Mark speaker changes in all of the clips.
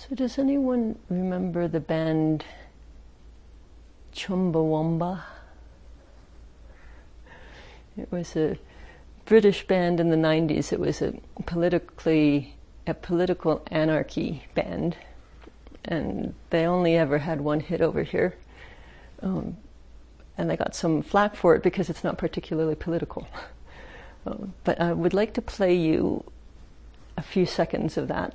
Speaker 1: So does anyone remember the band Chumbawamba? It was a British band in the 90s. It was a political anarchy band, and they only ever had one hit over here. And they got some flack for it because it's not particularly political. But I would like to play you a few seconds of that.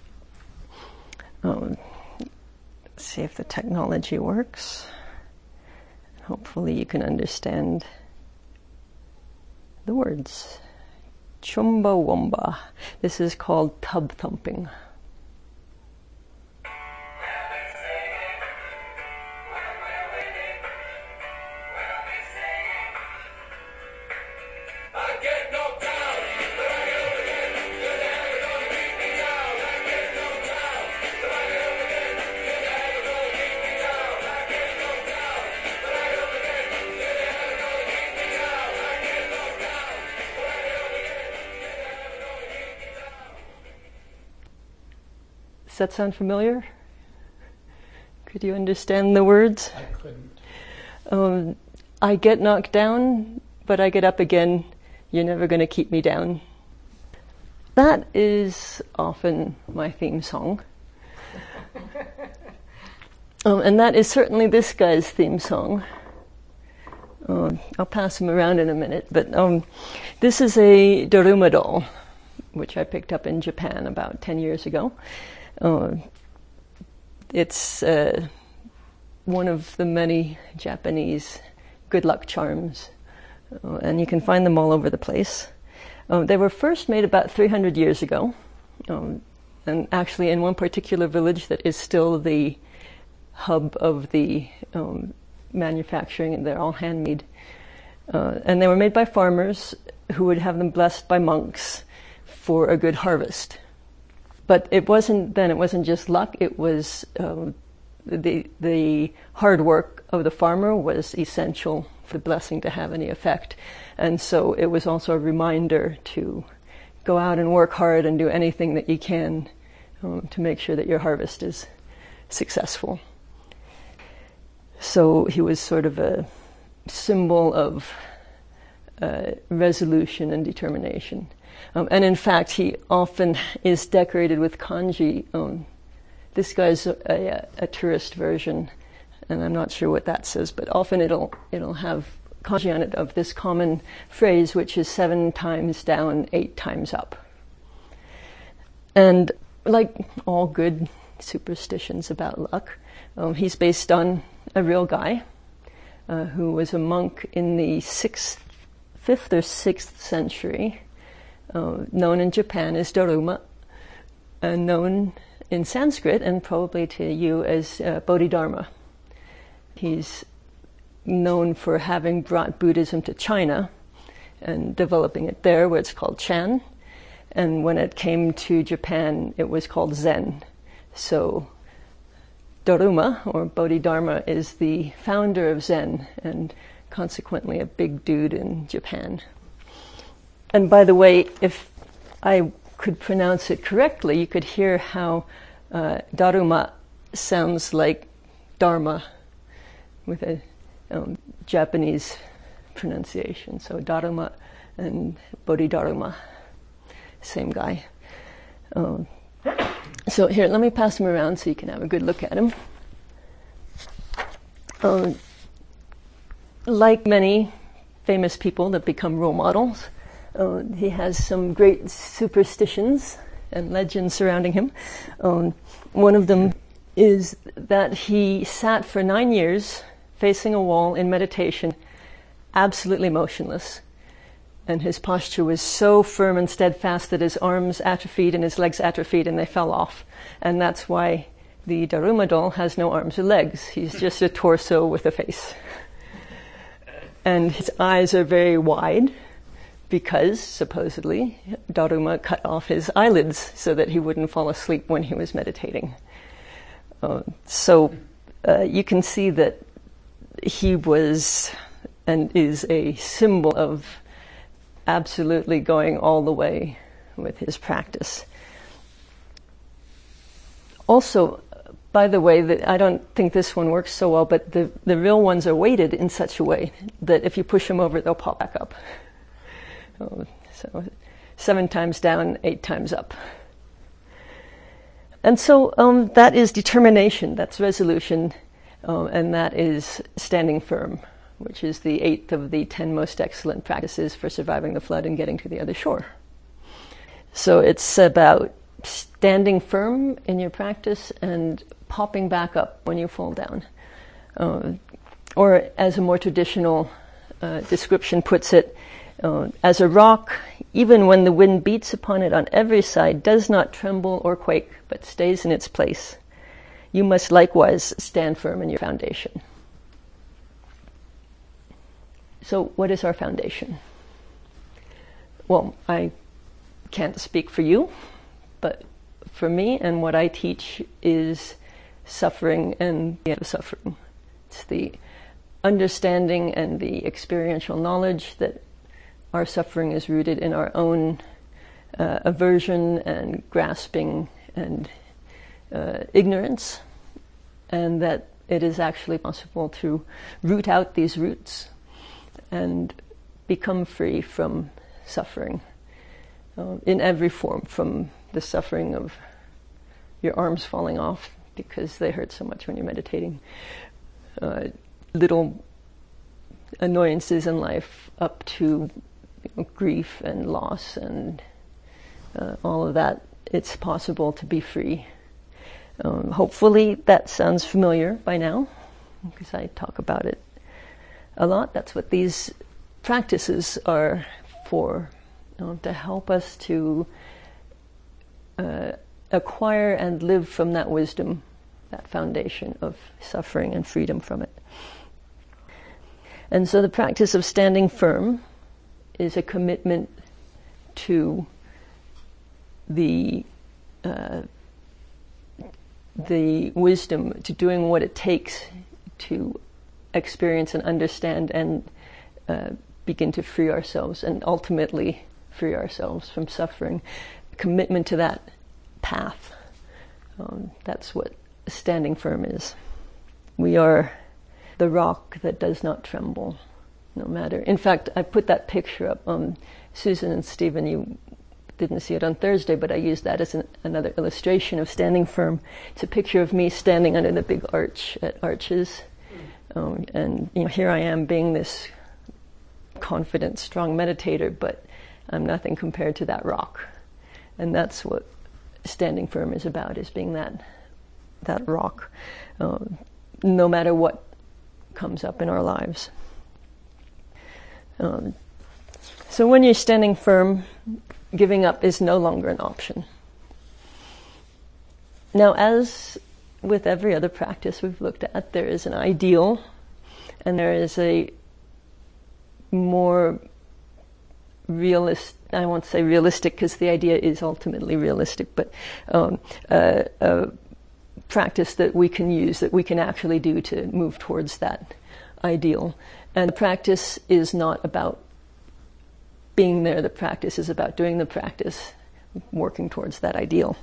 Speaker 1: See if the technology works. Hopefully you can understand the words. Chumbawamba. This is called tub thumping. Does that sound familiar? Could you understand the words?
Speaker 2: I couldn't.
Speaker 1: I get knocked down, but I get up again. You're never going to keep me down. That is often my theme song. And that is certainly this guy's theme song. I'll pass him around in a minute, but this is a Daruma doll, which I picked up in Japan about 10 years ago. It's one of the many Japanese good luck charms, and you can find them all over the place. They were first made about 300 years ago, and actually in one particular village that is still the hub of the manufacturing, and they're all handmade. And they were made by farmers who would have them blessed by monks for a good harvest. But it wasn't just luck, it was the hard work of the farmer was essential for the blessing to have any effect. And so it was also a reminder to go out and work hard and do anything that you can to make sure that your harvest is successful. So he was sort of a symbol of resolution and determination. And in fact, he often is decorated with kanji. This guy's a tourist version, and I'm not sure what that says, but often it'll have kanji on it of this common phrase, which is 7 times down, 8 times up. And like all good superstitions about luck, he's based on a real guy who was a monk in the 5th or 6th century. Known in Japan as Daruma, known in Sanskrit and probably to you as Bodhidharma. He's known for having brought Buddhism to China and developing it there, where it's called Chan. And when it came to Japan, it was called Zen. So Daruma, or Bodhidharma, is the founder of Zen and consequently a big dude in Japan. And by the way, if I could pronounce it correctly, you could hear how Daruma sounds like Dharma with a Japanese pronunciation. So Daruma and Bodhidharma, same guy. So here, let me pass him around so you can have a good look at him. Like many famous people that become role models, he has some great superstitions and legends surrounding him. One of them is that he sat for 9 years facing a wall in meditation, absolutely motionless. And his posture was so firm and steadfast that his arms atrophied and his legs atrophied and they fell off. And that's why the Daruma doll has no arms or legs. He's just a torso with a face. And his eyes are very wide, because, supposedly, Daruma cut off his eyelids so that he wouldn't fall asleep when he was meditating. So you can see that he was and is a symbol of absolutely going all the way with his practice. Also, by the way, I don't think this one works so well, but the real ones are weighted in such a way that if you push them over, they'll pop back up. So 7 times down, 8 times up. And so that is determination, that's resolution, and that is standing firm, which is the 8th of the 10 most excellent practices for surviving the flood and getting to the other shore. So it's about standing firm in your practice and popping back up when you fall down. Or as a more traditional description puts it, as a rock, even when the wind beats upon it on every side, does not tremble or quake, but stays in its place. You must likewise stand firm in your foundation. So what is our foundation? Well, I can't speak for you, but for me and what I teach is suffering and the end of suffering. It's the understanding and the experiential knowledge that our suffering is rooted in our own aversion and grasping and ignorance, and that it is actually possible to root out these roots and become free from suffering in every form, from the suffering of your arms falling off because they hurt so much when you're meditating, little annoyances in life, up to grief and loss and all of that. It's possible to be free. Hopefully that sounds familiar by now, because I talk about it a lot. That's what these practices are for, to help us to acquire and live from that wisdom, that foundation of suffering and freedom from it. And so the practice of standing firm is a commitment to the wisdom, to doing what it takes to experience and understand and begin to free ourselves and ultimately free ourselves from suffering. Commitment to that path. That's what standing firm is. We are the rock that does not tremble, no matter. In fact, I put that picture up. Susan and Stephen, you didn't see it on Thursday, but I used that as another illustration of standing firm. It's a picture of me standing under the big arch at Arches. And here I am being this confident, strong meditator, but I'm nothing compared to that rock. And that's what standing firm is about, is being that rock, no matter what comes up in our lives. So when you're standing firm, giving up is no longer an option. Now, as with every other practice we've looked at, there is an ideal and there is a more I won't say realistic because the idea is ultimately realistic, but a practice that we can use, that we can actually do to move towards that ideal. And the practice is not about being there, the practice is about doing the practice, working towards that ideal.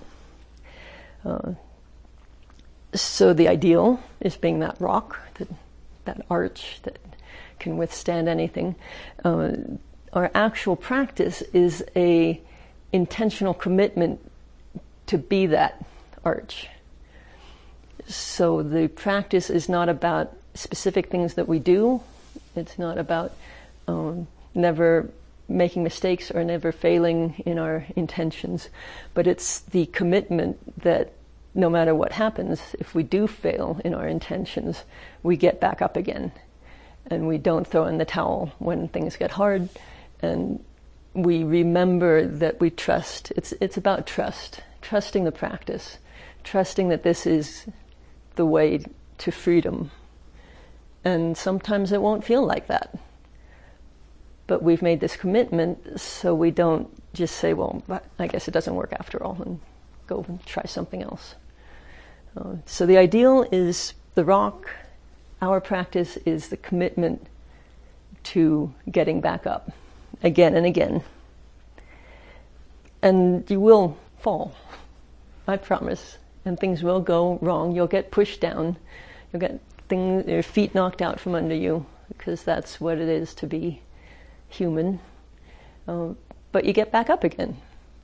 Speaker 1: So the ideal is being that rock, that arch that can withstand anything. Our actual practice is a intentional commitment to be that arch. So the practice is not about specific things that we do. It's not about never making mistakes or never failing in our intentions, but it's the commitment that no matter what happens, if we do fail in our intentions, we get back up again and we don't throw in the towel when things get hard, and we remember that we trust. It's about trust, trusting the practice, trusting that this is the way to freedom. And sometimes it won't feel like that. But we've made this commitment, so we don't just say, well, I guess it doesn't work after all, and go and try something else. So the ideal is the rock. Our practice is the commitment to getting back up again and again. And you will fall. I promise. and things will go wrong. You'll get pushed down. You'll get your feet knocked out from under you, because that's what it is to be human. But you get back up again.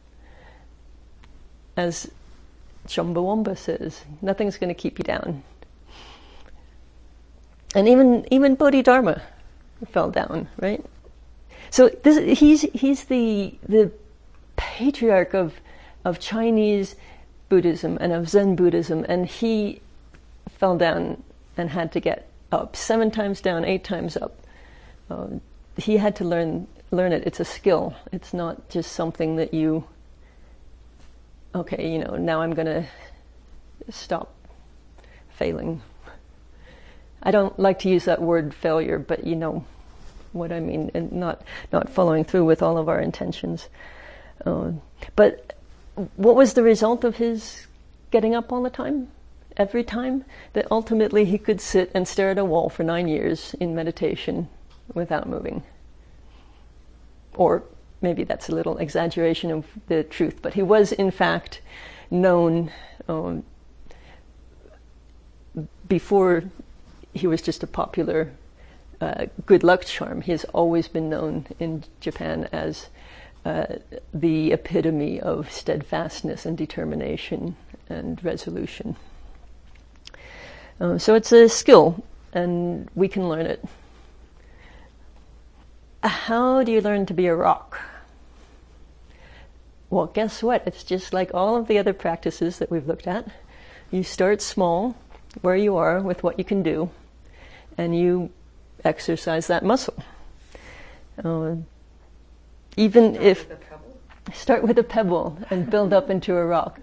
Speaker 1: As Shambhawamba says, nothing's going to keep you down. And even Bodhidharma fell down, right? So he's the patriarch of Chinese Buddhism and of Zen Buddhism, and he fell down and had to get up 7 times down, 8 times up. He had to learn it. It's a skill. It's not just something that you, okay, now I'm going to stop failing. I don't like to use that word failure, but you know what I mean, and not following through with all of our intentions. But what was the result of his getting up all the time? Every time? That ultimately he could sit and stare at a wall for 9 years in meditation without moving. Or maybe that's a little exaggeration of the truth, but he was in fact known before he was just a popular good luck charm. He has always been known in Japan as the epitome of steadfastness and determination and resolution. So it's a skill, and we can learn it. How do you learn to be a rock? Well, guess what? It's just like all of the other practices that we've looked at. You start small, where you are, with what you can do, and you exercise that muscle. Even if start with a pebble and build up into a rock.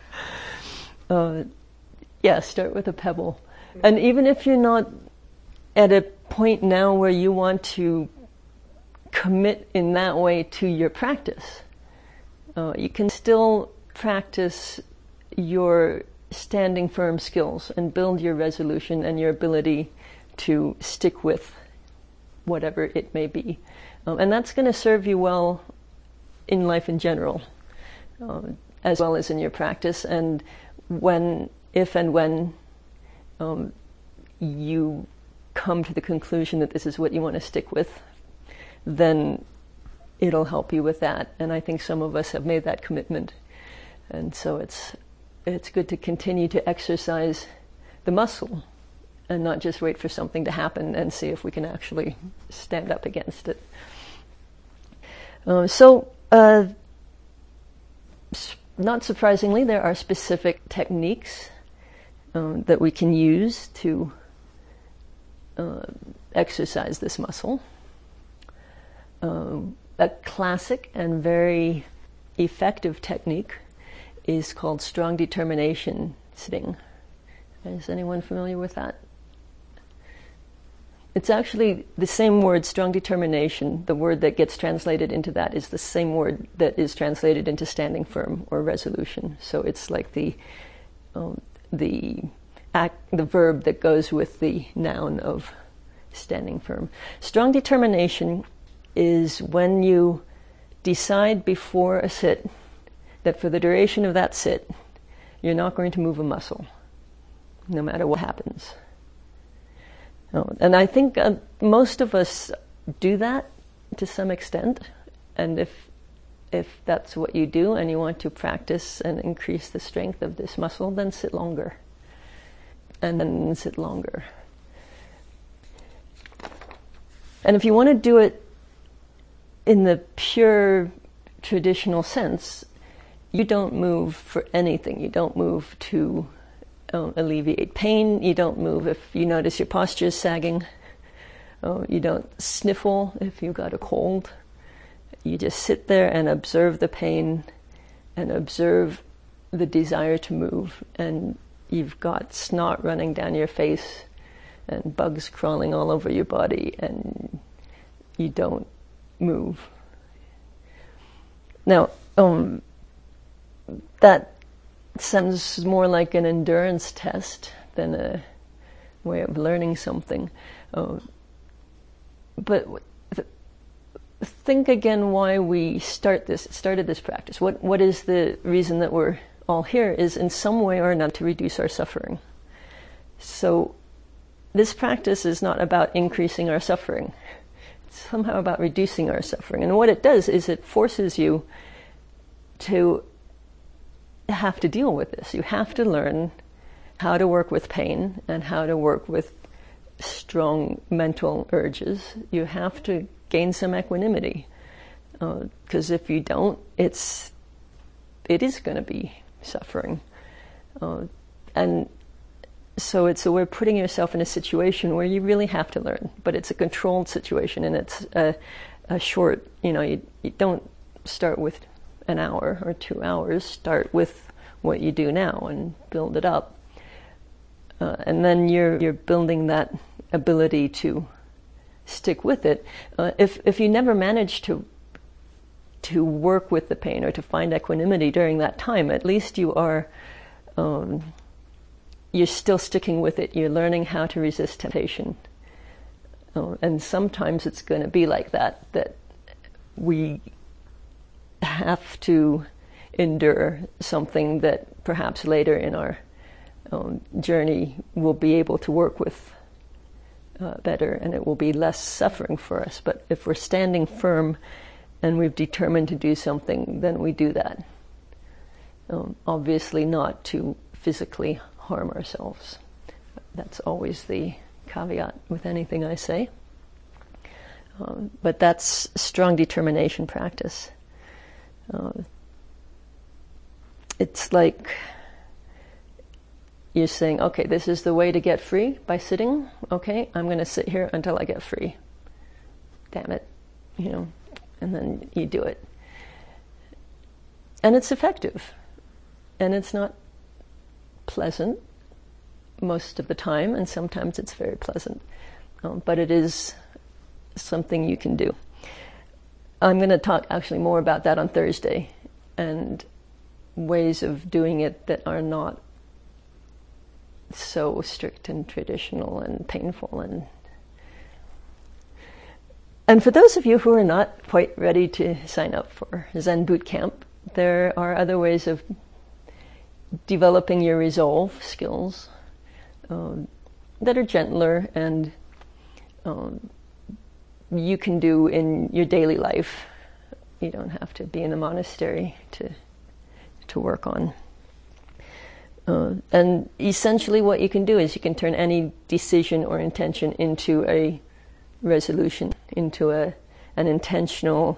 Speaker 1: Start with a pebble. And even if you're not at a point now where you want to commit in that way to your practice, you can still practice your standing firm skills and build your resolution and your ability to stick with whatever it may be. And that's going to serve you well in life in general, as well as in your practice. And if and when you come to the conclusion that this is what you want to stick with, then it'll help you with that. And I think some of us have made that commitment. And so it's good to continue to exercise the muscle and not just wait for something to happen and see if we can actually stand up against it. Not surprisingly, there are specific techniques that we can use to exercise this muscle. A classic and very effective technique is called strong determination sitting. Is anyone familiar with that? It's actually the same word, strong determination. The word that gets translated into that is the same word that is translated into standing firm or resolution. So it's like the verb that goes with the noun of standing firm. Strong determination is when you decide before a sit that for the duration of that sit, you're not going to move a muscle, no matter what happens. And I think most of us do that to some extent. And if that's what you do and you want to practice and increase the strength of this muscle, then sit longer. And then sit longer. And if you want to do it in the pure traditional sense, you don't move for anything. You don't move to alleviate pain. You don't move if you notice your posture is sagging. You don't sniffle if you've got a cold. You just sit there and observe the pain and observe the desire to move. And you've got snot running down your face and bugs crawling all over your body, and you don't move. Now, that sounds more like an endurance test than a way of learning something. But think again why we started this practice. What is the reason that we're all here is in some way or another to reduce our suffering. So this practice is not about increasing our suffering. It's somehow about reducing our suffering. And what it does is it forces you to have to deal with this. You have to learn how to work with pain and how to work with strong mental urges. You have to gain some equanimity. Because if you don't, it is going to be suffering. And so we're putting yourself in a situation where you really have to learn, but it's a controlled situation, and it's a short, you don't start with an hour or 2 hours, start with what you do now and build it up. And then you're building that ability to stick with it. If you never manage to work with the pain or to find equanimity during that time, at least you are, you're still sticking with it. You're learning how to resist temptation. And sometimes it's going to be like that we have to endure something that perhaps later in our journey we'll be able to work with better, and it will be less suffering for us. But if we're standing firm and we've determined to do something, then we do that. Obviously not to physically harm ourselves. That's always the caveat with anything I say. But that's strong determination practice. It's like you're saying, okay, this is the way to get free, by sitting. Okay, I'm going to sit here until I get free. Damn it, and then you do it. And it's effective. And it's not pleasant most of the time, and sometimes it's very pleasant. But it is something you can do. I'm going to talk actually more about that on Thursday, and ways of doing it that are not so strict and traditional and painful. And for those of you who are not quite ready to sign up for Zen Boot Camp, there are other ways of developing your resolve skills that are gentler and you can do in your daily life. You don't have to be in a monastery to work on. And essentially what you can do is you can turn any decision or intention into a resolution, into an intentional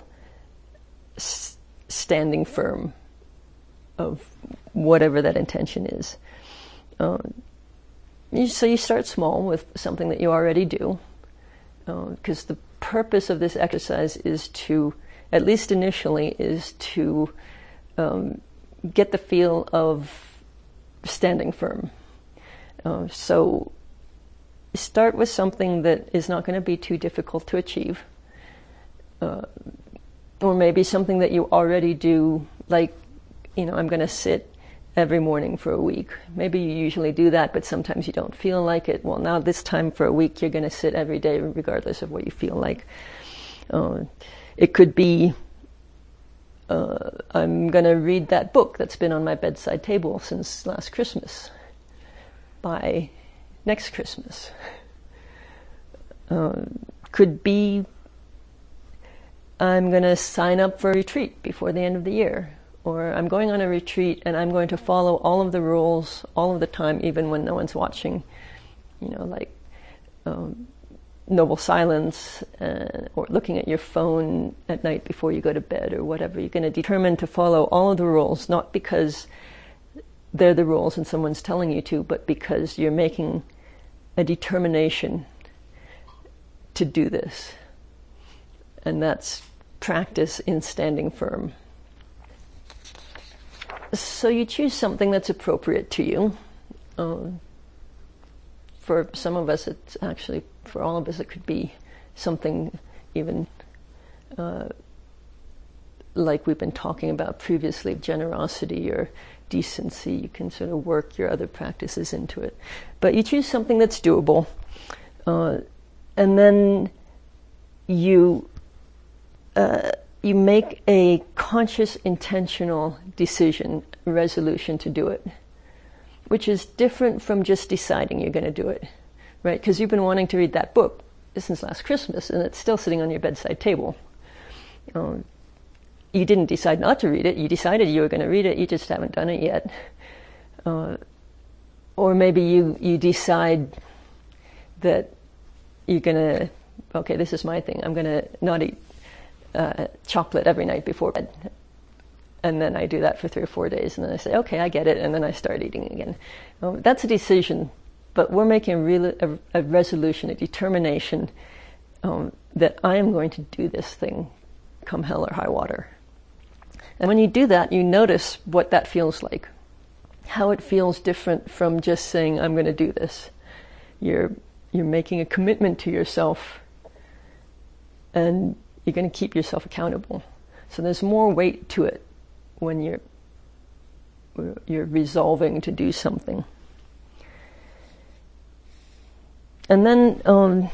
Speaker 1: standing firm of whatever that intention is. So you start small with something that you already do, because the purpose of this exercise is to, at least initially, is to get the feel of standing firm. So start with something that is not going to be too difficult to achieve, or maybe something that you already do, like, I'm going to sit every morning for a week. Maybe you usually do that, but sometimes you don't feel like it. Well, now this time for a week, you're going to sit every day regardless of what you feel like. It could be, I'm going to read that book that's been on my bedside table since last Christmas by next Christmas. Could be, I'm going to sign up for a retreat before the end of the year. Or I'm going on a retreat and I'm going to follow all of the rules all of the time, even when no one's watching. Like noble silence, or looking at your phone at night before you go to bed, or whatever. You're going to determine to follow all of the rules, not because they're the rules and someone's telling you to, but because you're making a determination to do this. And that's practice in standing firm. So you choose something that's appropriate to you. For some of us, it's actually, for all of us, it could be something even like we've been talking about previously, generosity or decency. You can sort of work your other practices into it. But you choose something that's doable. And then you make a conscious, intentional decision resolution to do it, which is different from just deciding you're going to do it, right? Because you've been wanting to read that book since last Christmas, and it's still sitting on your bedside table. You didn't decide not to read it. You decided you were going to read it. You just haven't done it yet. Or maybe you decide that you're going to, okay, this is my thing. I'm going to not eat chocolate every night before bed. And then I do that for 3 or 4 days. And then I say, okay, I get it. And then I start eating again. That's a decision. But we're making a resolution, a determination that I am going to do this thing come hell or high water. And when you do that, you notice what that feels like, how it feels different from just saying, I'm going to do this. You're making a commitment to yourself, and you're going to keep yourself accountable. So there's more weight to it when you're resolving to do something. And then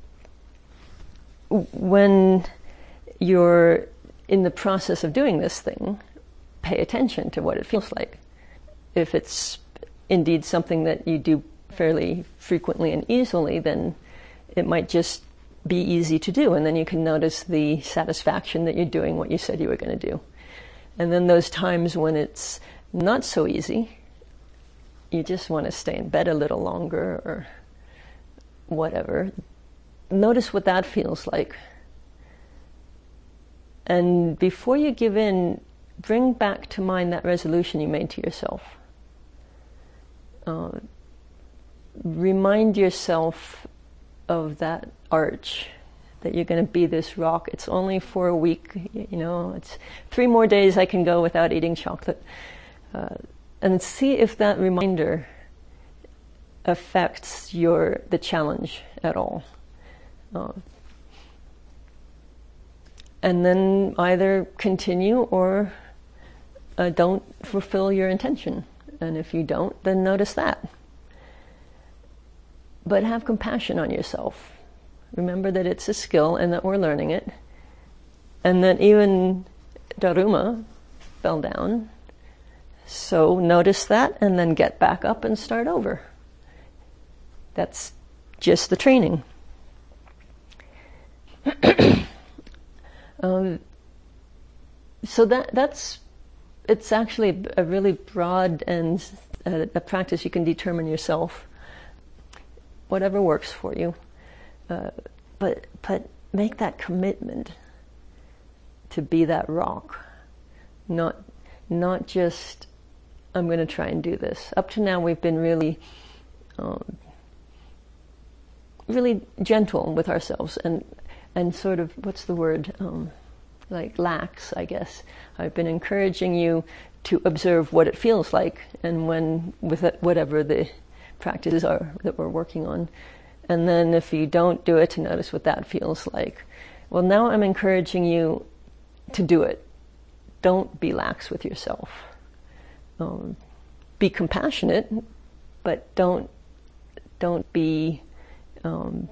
Speaker 1: when you're in the process of doing this thing, pay attention to what it feels like. If it's indeed something that you do fairly frequently and easily, then it might just be easy to do, and then you can notice the satisfaction that you're doing what you said you were going to do. And then those times when it's not so easy, you just want to stay in bed a little longer or whatever. Notice what that feels like. And before you give in, bring back to mind that resolution you made to yourself. Remind yourself of that arch, that you're going to be this rock. It's only for a week, it's 3 more days I can go without eating chocolate. And see if that reminder affects the challenge at all. And then either continue or don't fulfill your intention. And if you don't, then notice that. But have compassion on yourself. Remember that it's a skill and that we're learning it. And that even Daruma fell down. So notice that and then get back up and start over. That's just the training. So it's actually a really broad and a practice you can determine yourself, whatever works for you. But make that commitment to be that rock, not just I'm going to try and do this. Up to now, we've been really gentle with ourselves and sort of, what's the word? Like lax, I guess. I've been encouraging you to observe what it feels like, and when with it, whatever the practices are that we're working on. And then if you don't do it, to notice what that feels like. Well, now I'm encouraging you to do it. Don't be lax with yourself. Be compassionate, but don't be don't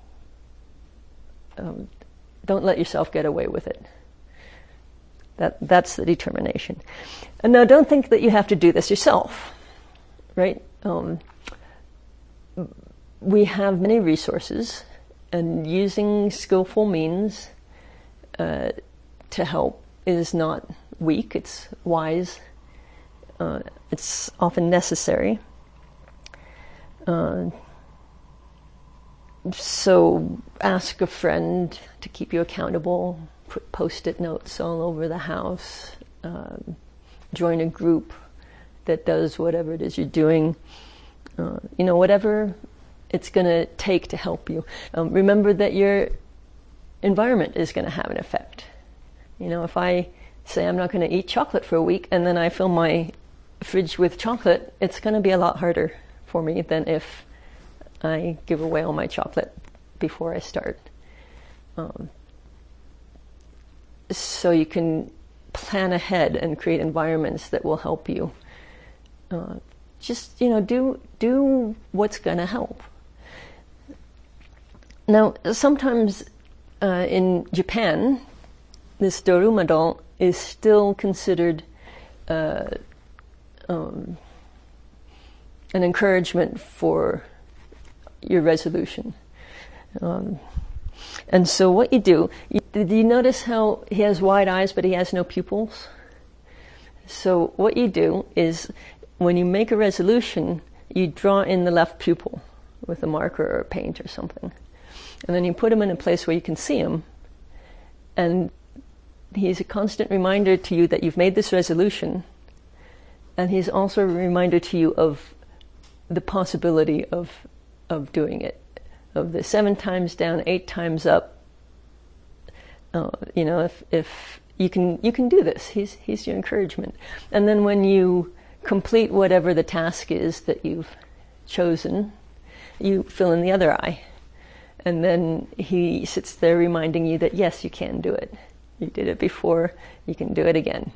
Speaker 1: let yourself get away with it. That's the determination. And now don't think that you have to do this yourself, right? We have many resources, and using skillful means to help is not weak, it's wise. It's often necessary. So ask a friend to keep you accountable, put post-it notes all over the house, join a group that does whatever it is you're doing, whatever it's going to take to help you. Remember that your environment is going to have an effect. If I say I'm not going to eat chocolate for a week and then I fill my fridge with chocolate, it's going to be a lot harder for me than if I give away all my chocolate before I start. So you can plan ahead and create environments that will help you. Just do what's going to help. Now, sometimes in Japan, this Daruma doll is still considered an encouragement for your resolution. And so what you do, did you notice how he has wide eyes but he has no pupils? So what you do is, when you make a resolution, you draw in the left pupil with a marker or paint or something. And then you put him in a place where you can see him. And he's a constant reminder to you that you've made this resolution. And he's also a reminder to you of the possibility of doing it. Of the 7 times down, 8 times up. If you can do this. He's your encouragement. And then when you complete whatever the task is that you've chosen, you fill in the other eye. And then he sits there reminding you that yes, you can do it. You did it before, you can do it again.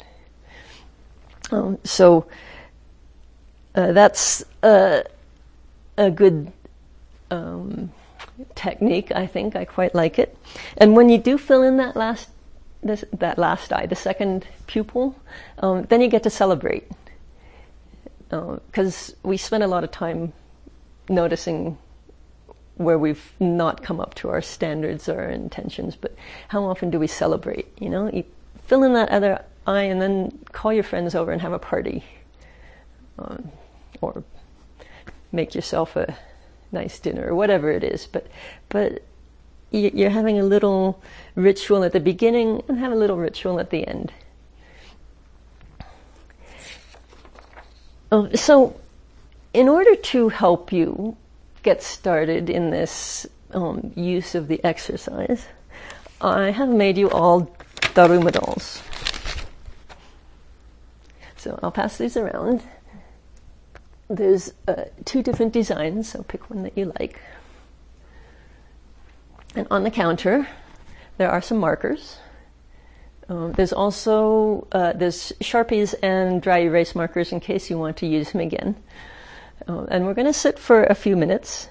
Speaker 1: So that's a good technique, I think. I quite like it. And when you do fill in that last eye, the second pupil, then you get to celebrate. Because we spend a lot of time noticing where we've not come up to our standards or our intentions, but how often do we celebrate? You fill in that other eye and then call your friends over and have a party. Or make yourself a nice dinner or whatever it is. But you're having a little ritual at the beginning and have a little ritual at the end. So in order to help you get started in this use of the exercise, I have made you all Daruma dolls. So I'll pass these around. There's 2 different designs, so pick one that you like. And on the counter, there are some markers. There's also there's Sharpies and dry erase markers in case you want to use them again. And we're going to sit for a few minutes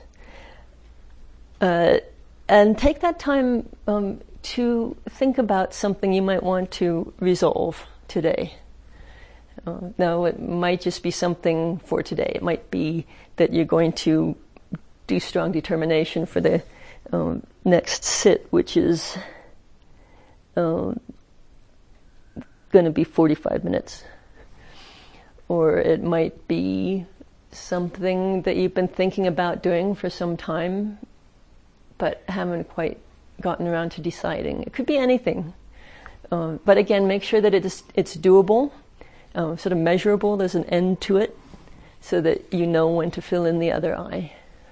Speaker 1: and take that time to think about something you might want to resolve today. Now, it might just be something for today. It might be that you're going to do strong determination for the next sit, which is going to be 45 minutes. Or it might be something that you've been thinking about doing for some time, but haven't quite gotten around to deciding. It could be anything. But again, make sure that it's doable. Sort of measurable, there's an end to it, so that you know when to fill in the other eye.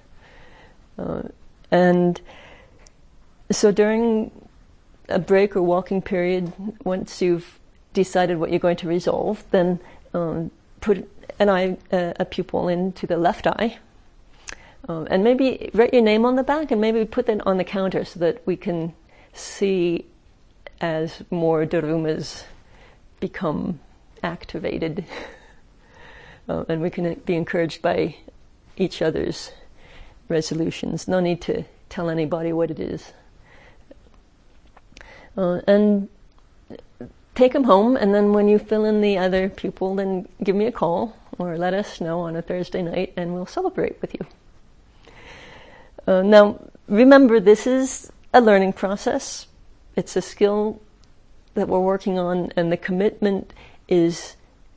Speaker 1: And so during a break or walking period, once you've decided what you're going to resolve, then put a pupil into the left eye. And maybe write your name on the back and maybe put that on the counter so that we can see as more darumas become activated, and we can be encouraged by each other's resolutions. No need to tell anybody what it is. And take them home, and then when you fill in the other pupil, then give me a call or let us know on a Thursday night and we'll celebrate with you. Now, remember, this is a learning process. It's a skill that we're working on, and the commitment is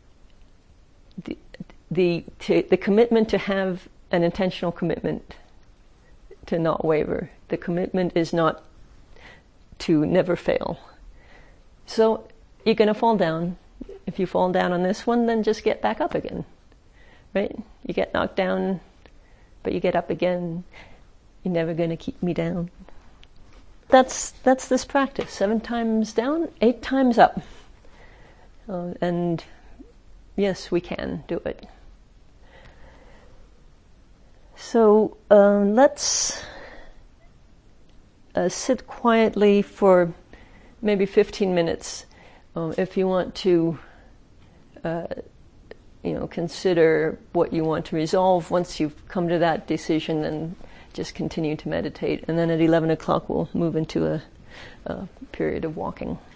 Speaker 1: the commitment to have an intentional commitment to not waver. The commitment is not to never fail. So you're going to fall down. If you fall down on this one, then just get back up again, right? You get knocked down, but you get up again. You're never going to keep me down. That's this practice. 7 times down, 8 times up. And yes, we can do it. So let's sit quietly for maybe 15 minutes. If you want to, consider what you want to resolve. Once you've come to that decision, then just continue to meditate. And then at 11 o'clock, we'll move into a period of walking.